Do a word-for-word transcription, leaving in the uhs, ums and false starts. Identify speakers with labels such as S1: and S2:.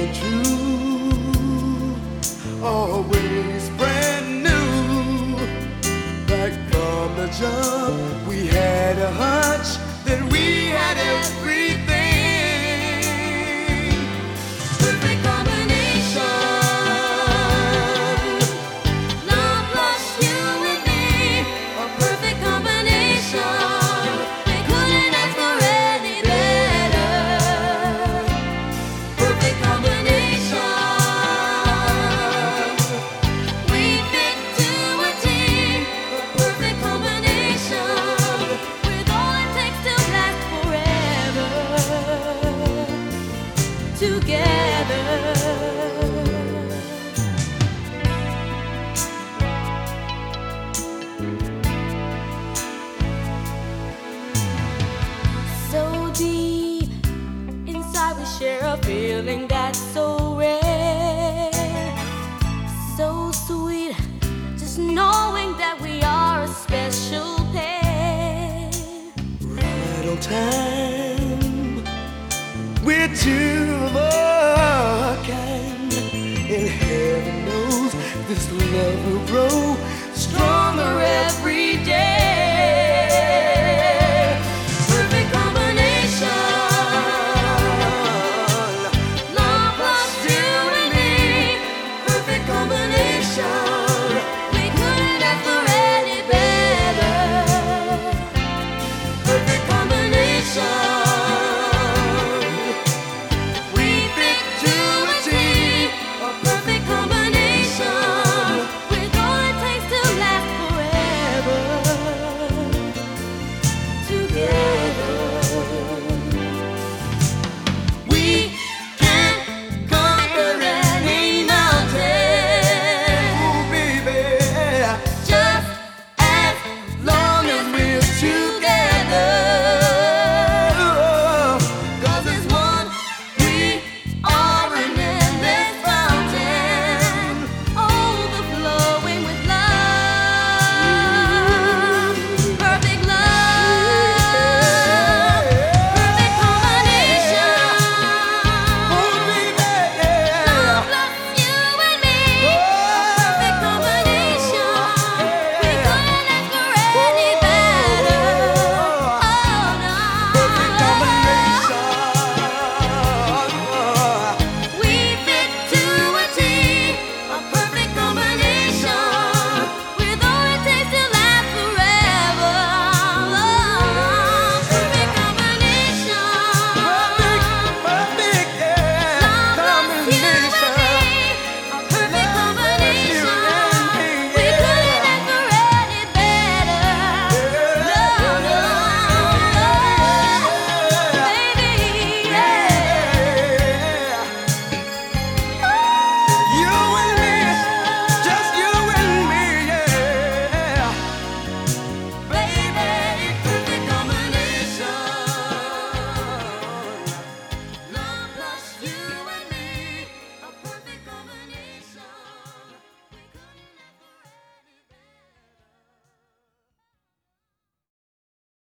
S1: and true, always brand new. Right from the jump, we had a hunch that we had everything. Perfect combination. Love plus you and me, a perfect combination. We couldn't ask for any better. Perfect combination. We fit to a T. Perfect combination. With all it takes to last forever together. So deep inside we share a feeling that's so rare, so sweet, just knowing that we are a special pair. Right on time, we're two of a kind, and heaven knows this love will grow